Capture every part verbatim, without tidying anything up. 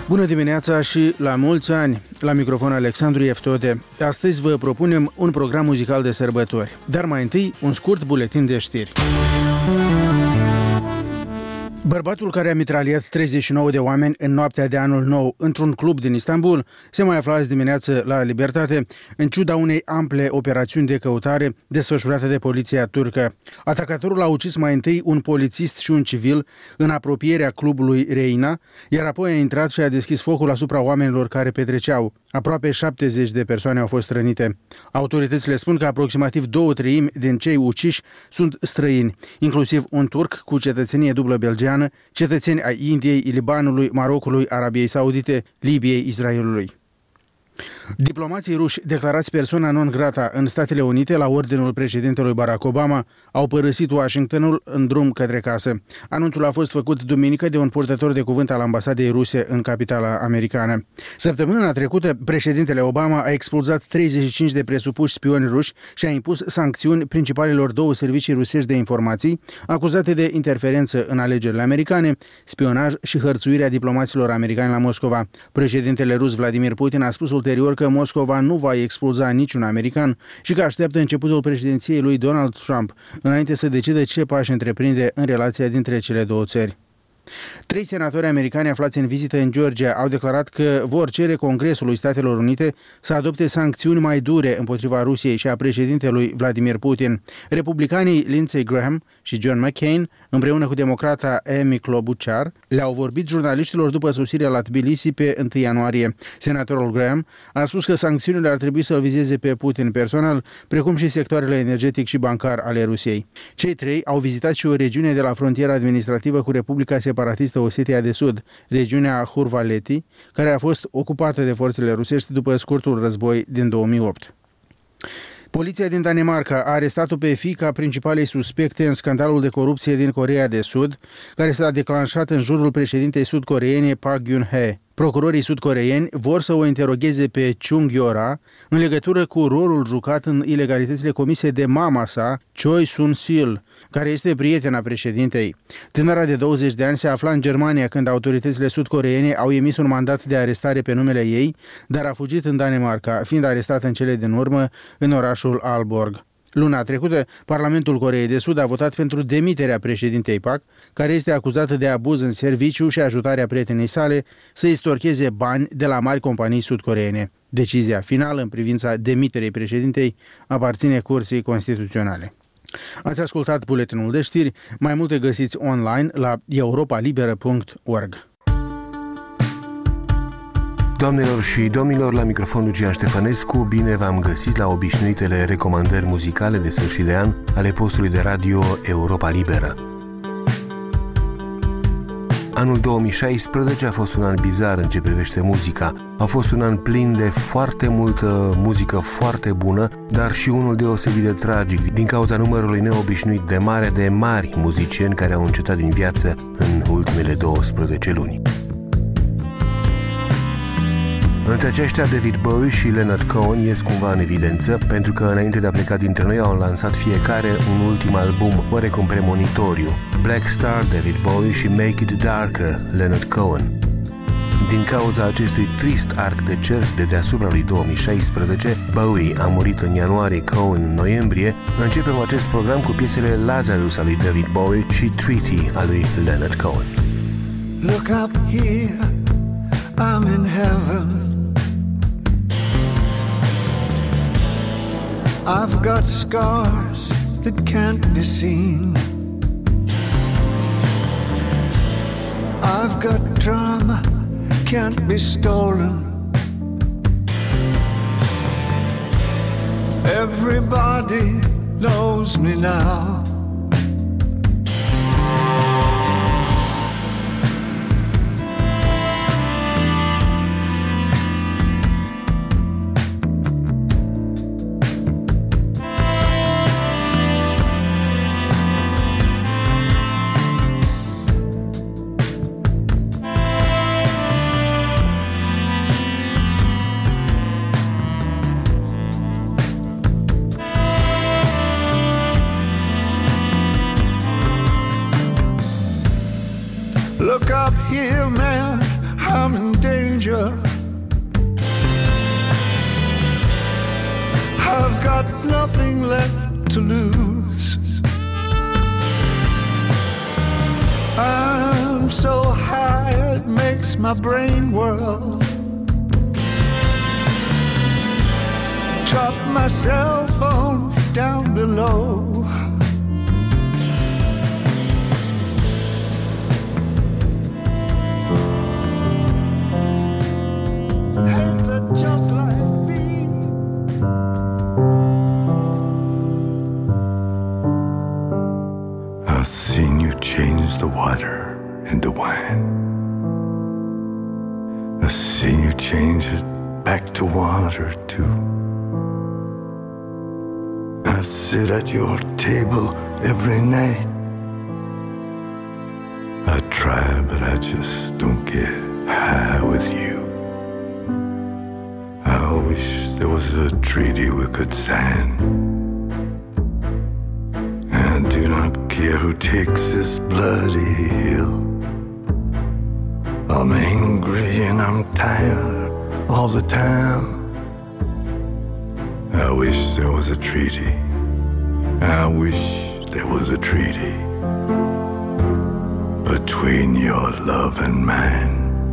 Bună dimineața și la mulți ani! La microfon Alexandru Ieftote. Astăzi vă propunem un program muzical de sărbători, dar mai întâi un scurt buletin de știri. Bărbatul care a mitraliat treizeci și nouă de oameni în noaptea de anul nou într-un club din Istanbul se mai afla azi dimineață la libertate, în ciuda unei ample operațiuni de căutare desfășurate de poliția turcă. Atacatorul a ucis mai întâi un polițist și un civil în apropierea clubului Reina, iar apoi a intrat și a deschis focul asupra oamenilor care petreceau. Aproape șaptezeci de persoane au fost rănite. Autoritățile spun că aproximativ două treimi din cei uciși sunt străini, inclusiv un turc cu cetățenie dublă belgiană, cetățeni ai Indiei, Libanului, Marocului, Arabiei Saudite, Libiei, Israelului. Diplomații ruși declarați persona non grata în Statele Unite la ordinul președintelui Barack Obama au părăsit Washingtonul în drum către casă. Anunțul a fost făcut duminică de un purtător de cuvânt al ambasadei ruse în capitala americană. Săptămâna trecută, președintele Obama a expulzat treizeci și cinci de presupuși spioni ruși și a impus sancțiuni principalelor două servicii rusești de informații acuzate de interferență în alegerile americane, spionaj și hărțuirea diplomaților americani la Moscova. Președintele rus Vladimir Putin a spus ulterior că Moscova nu va expulza niciun american și că așteaptă începutul președinției lui Donald Trump înainte să decide ce pași întreprinde în relația dintre cele două țări. Trei senatori americani aflați în vizită în Georgia au declarat că vor cere Congresului Statelor Unite să adopte sancțiuni mai dure împotriva Rusiei și a președintelui Vladimir Putin. Republicanii Lindsey Graham și John McCain, împreună cu democrata Amy Klobuchar, le-au vorbit jurnaliștilor după sosirea la Tbilisi pe întâi ianuarie. Senatorul Graham a spus că sancțiunile ar trebui să-l vizeze pe Putin personal, precum și sectoarele energetic și bancar ale Rusiei. Cei trei au vizitat și o regiune de la frontiera administrativă cu Republica separatistă Osetia de Sud, regiunea Hurvaleti, care a fost ocupată de forțele rusești după scurtul război din două mii opt. Poliția din Danemarca a arestat-o pe fiica principalei suspecte în scandalul de corupție din Coreea de Sud, care s-a declanșat în jurul președintei sud-coreene Park Geun-hye. Procurorii sud-coreeni vor să o interogheze pe Chung Yo-ra în legătură cu rolul jucat în ilegalitățile comise de mama sa, Choi Soon-sil, care este prietena președintei. Tânăra de douăzeci de ani se afla în Germania când autoritățile sud-coreene au emis un mandat de arestare pe numele ei, dar a fugit în Danemarca, fiind arestată în cele din urmă în orașul Aalborg. Luna trecută, Parlamentul Coreei de Sud a votat pentru demiterea președintei Park, care este acuzată de abuz în serviciu și ajutarea prietenei sale să-i storcheze bani de la mari companii sud-coreene. Decizia finală în privința demiterei președintei aparține Curții Constituționale. Ați ascultat buletinul de știri, mai multe găsiți online la europa liberă punct org. Doamnelor și domnilor, la microfonul Lucian Ștefănescu, bine v-am găsit la obișnuitele recomandări muzicale de sfârșit de an ale postului de radio Europa Liberă. Anul două mii șaisprezece a fost un an bizar în ce privește muzica. A fost un an plin de foarte multă muzică foarte bună, dar și unul deosebit de tragic, din cauza numărului neobișnuit de mare de mari muzicieni care au încetat din viață în ultimele douăsprezece luni. Între aceștia, David Bowie și Leonard Cohen ies cumva în evidență, pentru că înainte de a pleca dintre noi au lansat fiecare un ultim album, oarecum premonitoriu. Black Star, David Bowie și Make It Darker, Leonard Cohen. Din cauza acestui trist arc de cerc de deasupra lui două mii șaisprezece, Bowie a murit în ianuarie, Cohen în noiembrie. Începem acest program cu piesele Lazarus a lui David Bowie și Treaty a lui Leonard Cohen. Look up here, I'm in heaven. I've got scars that can't be seen. I've got drama, can't be stolen. Everybody knows me now. Look up here, man, I'm in danger. I've got nothing left to lose. I'm so high it makes my brain whirl. Drop my cell phone down below. Ain't that just like me? I've seen you change the water into wine. I've seen you change it back to water too. I sit at your table every night. I try, but I just don't get high with you. I wish there was a treaty we could sign. I do not care who takes this bloody hill. I'm angry and I'm tired all the time. I wish there was a treaty. I wish there was a treaty between your love and mine.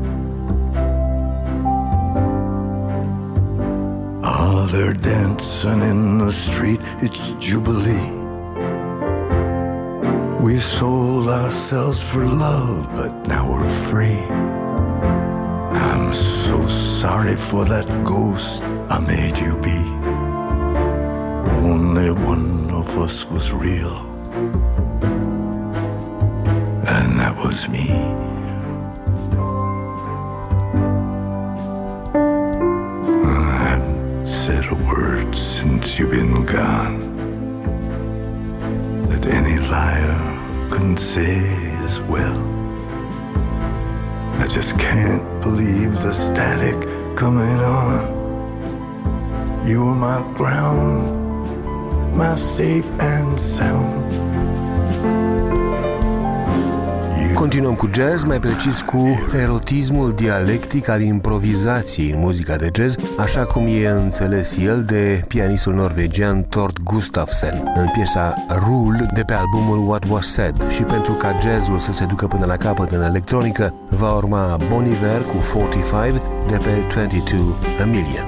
Ah, they're dancing in the street, it's Jubilee. We sold ourselves for love, but now we're free. I'm so sorry for that ghost I made you be. Only one of us was real, and that was me. I haven't said a word since you've been gone that any liar couldn't say as well. I just can't believe the static coming on. You were my ground, my safe and sound. Continuăm cu jazz, mai precis cu erotismul dialectic al improvizației în muzica de jazz, așa cum e înțeles el de pianistul norvegian Tord Gustafsson în piesa Rule de pe albumul What Was Said. Și pentru ca jazzul să se ducă până la capăt în electronică, va urma Bon Iver cu patruzeci și cinci de pe douăzeci și doi A Million.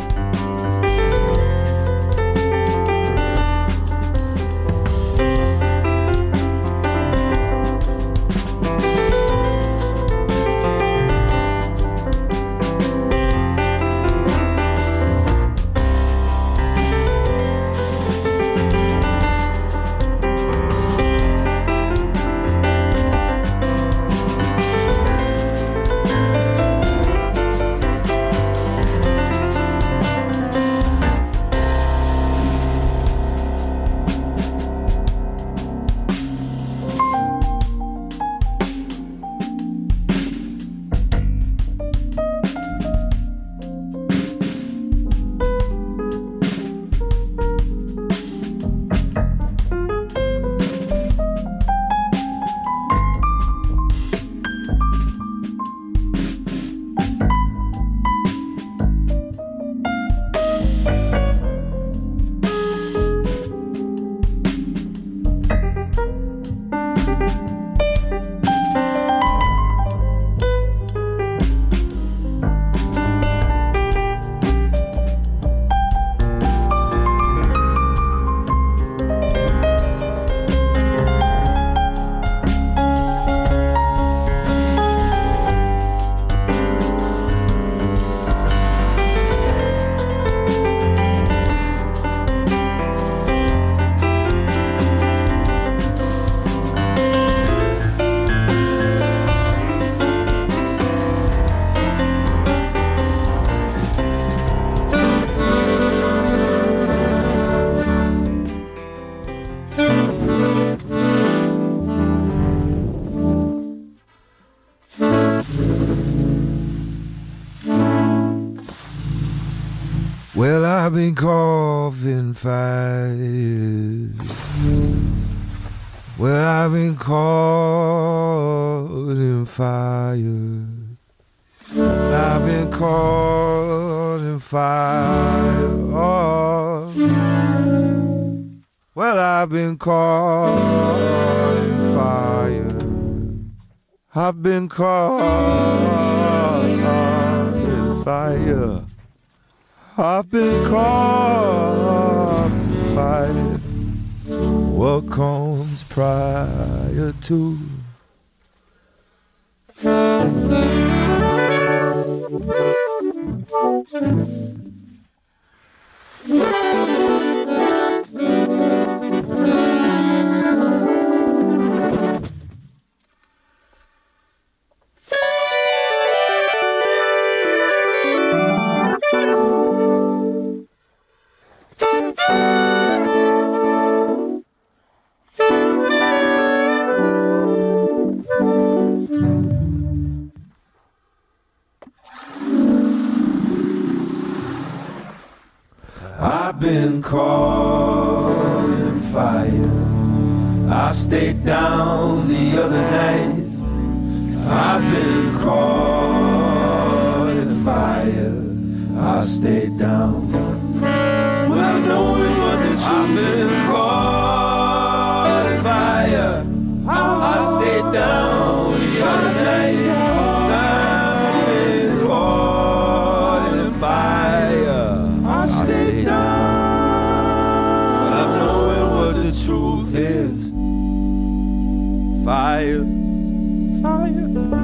Well, I've been coughing fire. Well, I've been caught in fire. I've been caught in fire. Oh. Well, I've been caught in fire. I've been caught in fire. I've been caught in fire. What comes prior to? I've been caught in fire. I stayed down the other night. I've been caught in fire. I stayed down. Well, knowing what the truth. I've been caught in fire. I stayed down the other night. I've been caught in fire. I stayed down. But I'm knowing what the truth is. Fire, fire.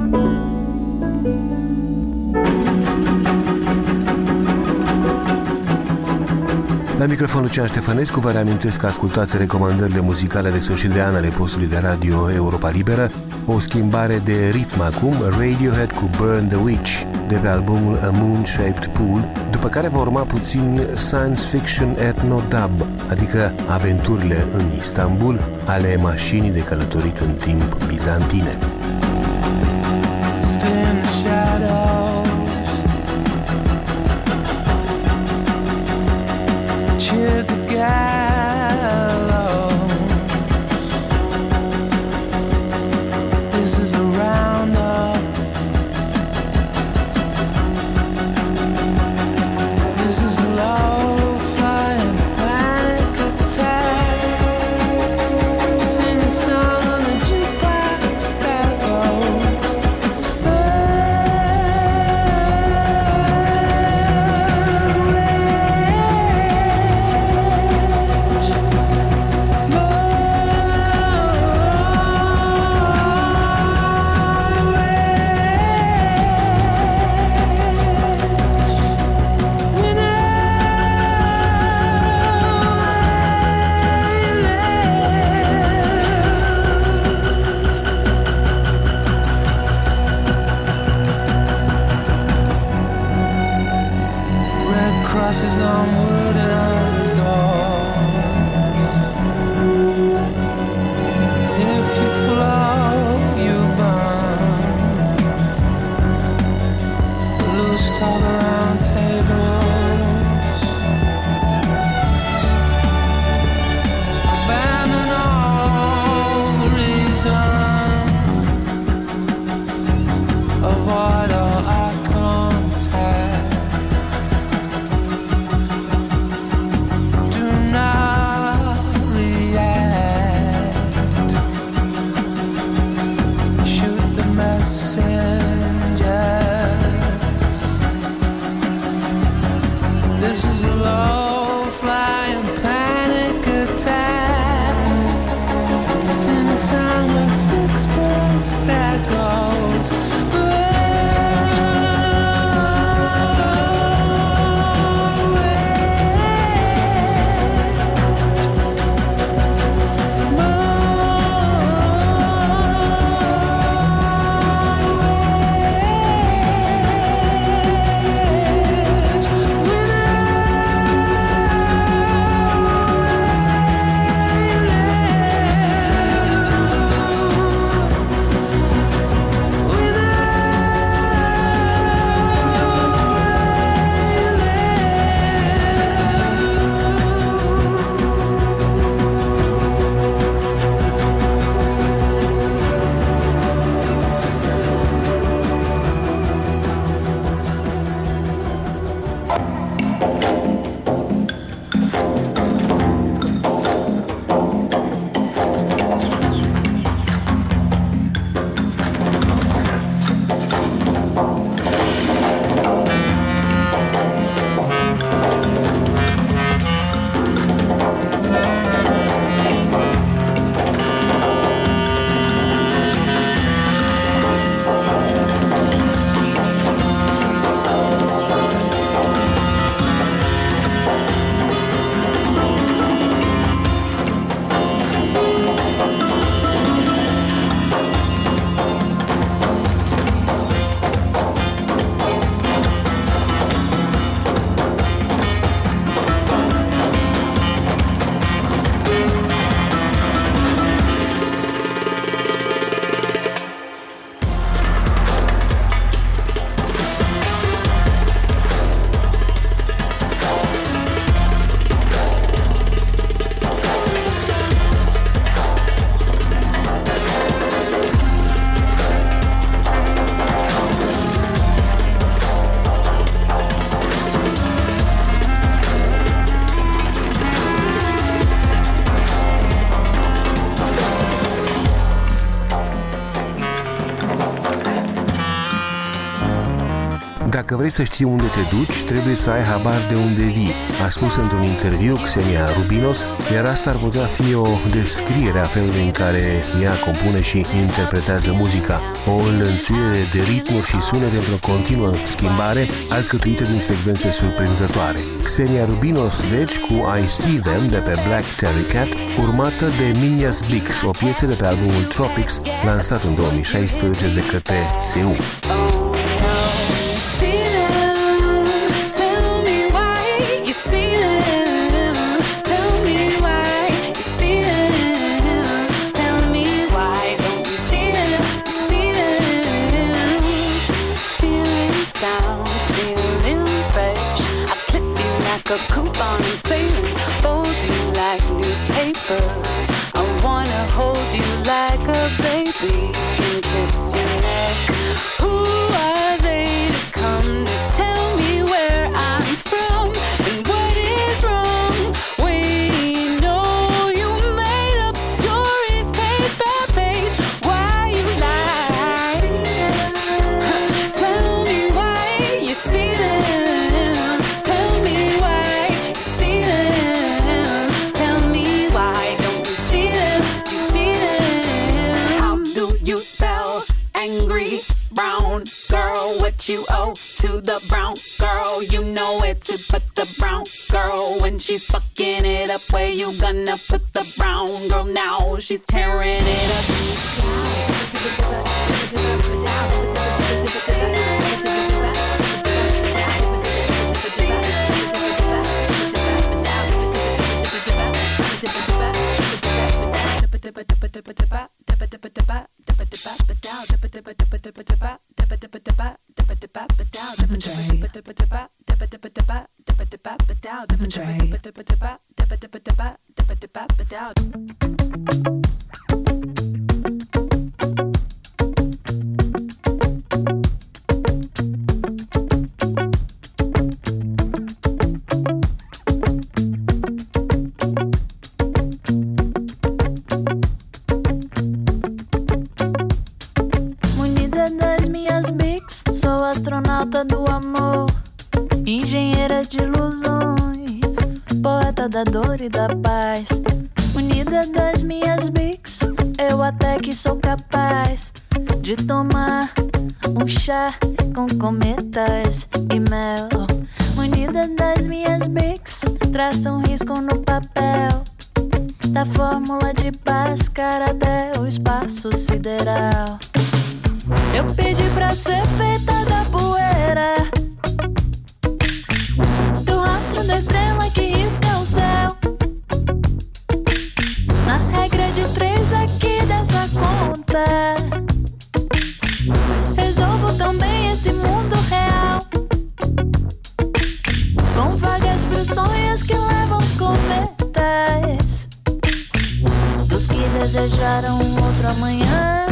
La microfonul Lucian Ștefănescu, vă reamintesc că ascultați recomandările muzicale de Social de An ale postului de radio Europa Liberă. O schimbare de ritm acum, Radiohead cu Burn the Witch, de pe albumul A Moon-Shaped Pool, după care va urma puțin science fiction ethno-dub, adică aventurile în Istanbul ale mașinii de călătorit în timp bizantine. When Dacă vrei să știi unde te duci, trebuie să ai habar de unde vii, a spus într-un interviu Xenia Rubinos, iar asta ar putea fi o descriere a felului în care ea compune și interpretează muzica. O înlănțuire de ritmuri și sunete într-o continuă schimbare, alcătuită din secvențe surprinzătoare. Xenia Rubinos, deci, cu I See Them de pe Black Terry Cat, urmată de Minjas Bix, o piesă de pe albumul Tropics, lansat în două mii șaisprezece de către S E U. A coupon, I'm sailing, fold you like newspapers. I wanna hold you like a baby and kiss your neck. Who are they to come to tell me where I'm from and what is wrong? We know you made up stories page by page. Why you lie? Tell me why you see them. Tell me why. Angry brown girl, what you owe to the brown girl? You know where to put the brown girl when she's fucking it up. Where you gonna put the brown girl now? She's tearing it up. Astronauta do amor, engenheira de ilusões, poeta da dor e da paz. Unida das minhas bics, eu até que sou capaz de tomar um chá com cometas e mel. Unida das minhas bics, traça um risco no papel da fórmula de Bhaskara até o espaço sideral. Eu pedi pra ser feita da poeira, do rastro da estrela que risca o céu. Na regra de três aqui dessa conta, resolvo também esse mundo real, com vagas pros sonhos que levam os cometas, dos que desejaram um outro amanhã.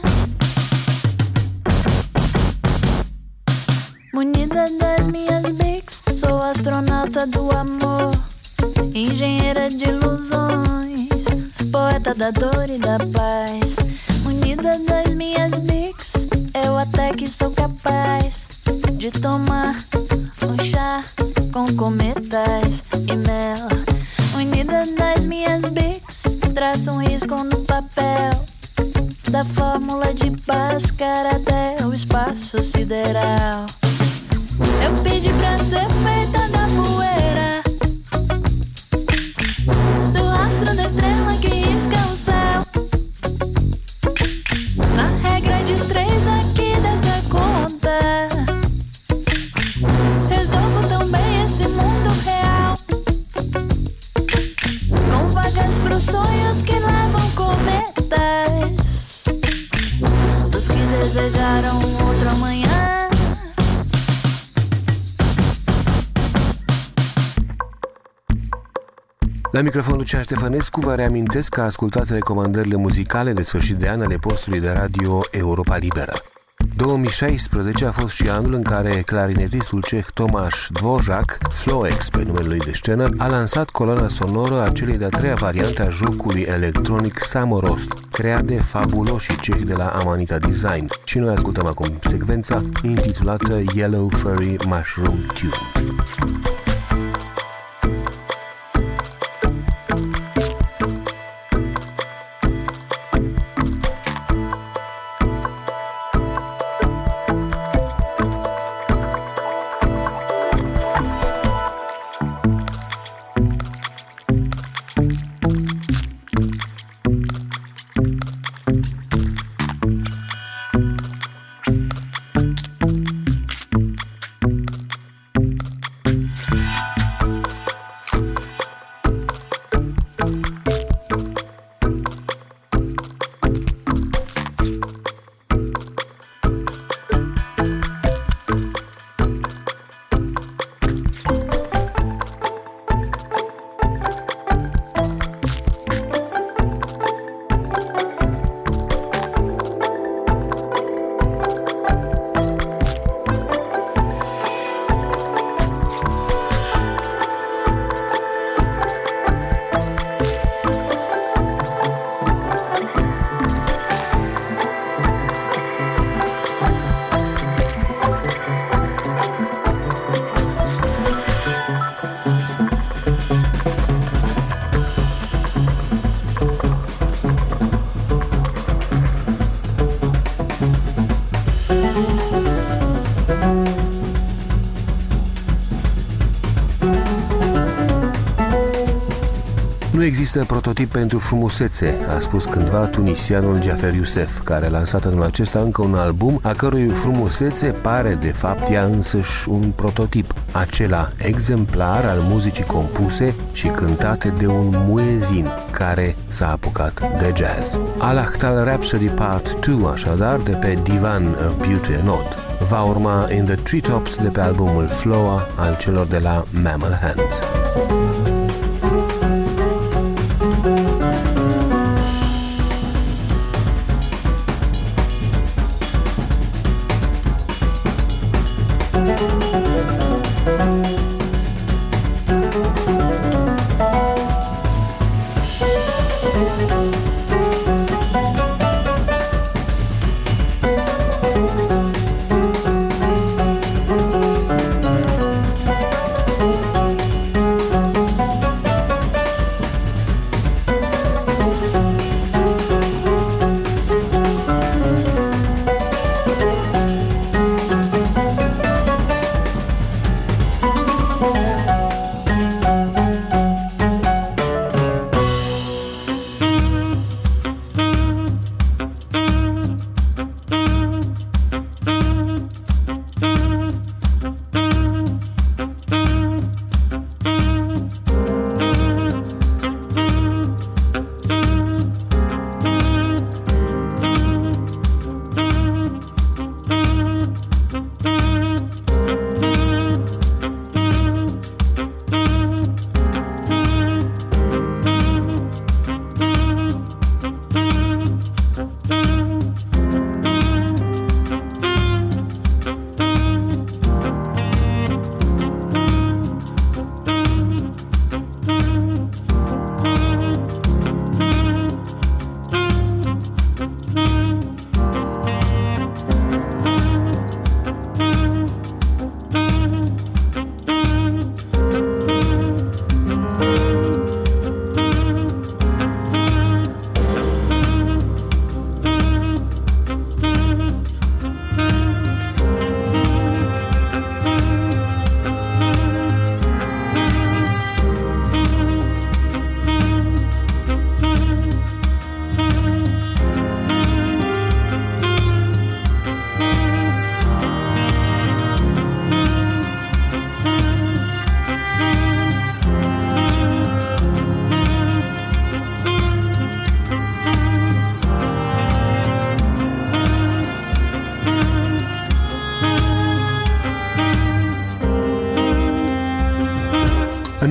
Munida das minhas bics, sou astronauta do amor, engenheira de ilusões, poeta da dor e da paz. Munida das minhas bics, eu até que sou capaz de tomar um chá com cometas e mel. Unida das minhas bics, traço um risco no papel da fórmula de Bhaskara até o espaço sideral. Eu pedi pra ser feita da poeira, do rastro da estrela que risca o céu. Na regra de três aqui dessa conta, resolvo também esse mundo real, com vagas pros sonhos que levam cometas, dos que desejaram um outro amanhã. La microfon Lucian Ștefănescu, vă reamintesc că ascultați recomandările muzicale de sfârșit de an ale postului de radio Europa Liberă. două mii șaisprezece a fost și anul în care clarinetistul ceh Tomáš Dvořák, Floex pe numele lui de scenă, a lansat coloana sonoră a celei de-a treia variante a jocului electronic Samorost, creat de fabuloșii cehi de la Amanita Design. Și noi ascultăm acum secvența intitulată Yellow Furry Mushroom Tune. Nu există prototip pentru frumusețe, a spus cândva tunisianul Jafer Youssef, care a lansat anul acesta încă un album, a cărui frumusețe pare de fapt ea însăși un prototip, acela exemplar al muzicii compuse și cântate de un muezin care s-a apucat de jazz. Al-Akhtal Rhapsody Part doi, așadar, de pe Divan of Beauty and Odd. Va urma In the Treetops de pe albumul Floa al celor de la Mammal Hands.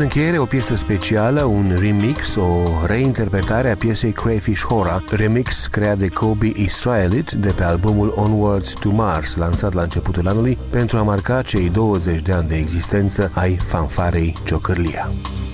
încheiere, o piesă specială, un remix, o reinterpretare a piesei Crayfish Hora, remix creat de Kobe Israelit de pe albumul Onwards to Mars, lansat la începutul anului, pentru a marca cei douăzeci de ani de existență ai fanfarei Ciocârlia.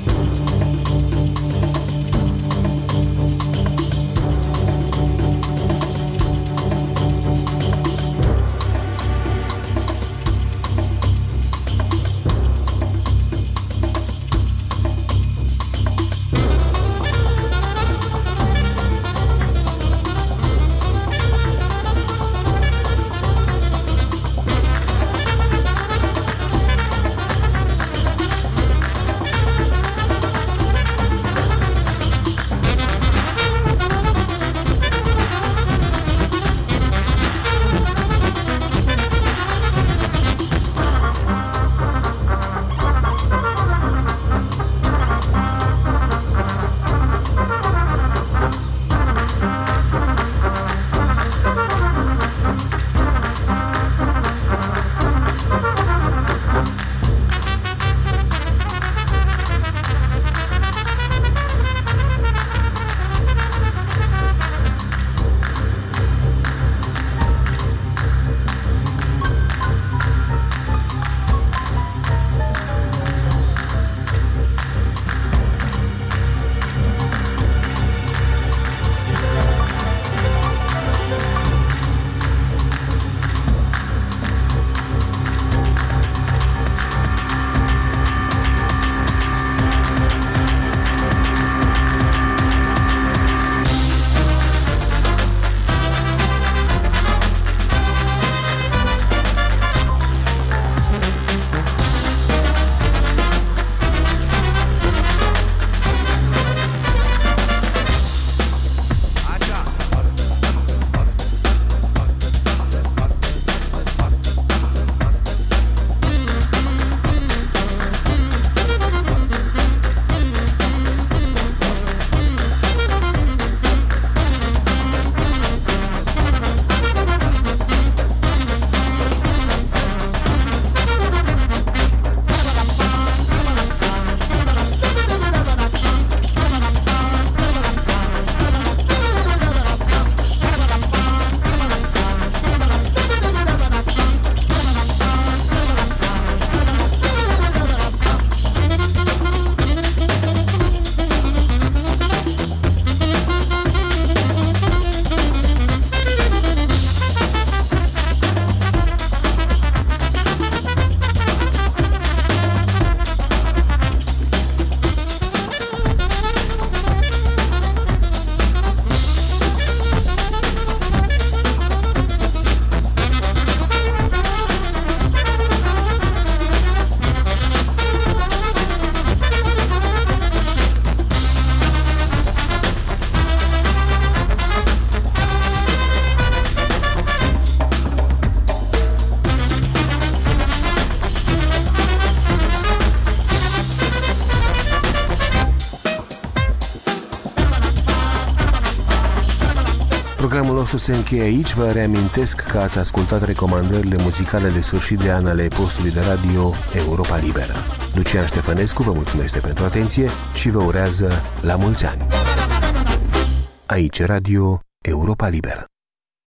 Programul nostru se încheie aici. Vă reamintesc că ați ascultat recomandările muzicale de sfârșit de an ale postului de radio Europa Liberă. Lucian Ștefănescu vă mulțumește pentru atenție și vă urează la mulți ani. Aici Radio Europa Liberă.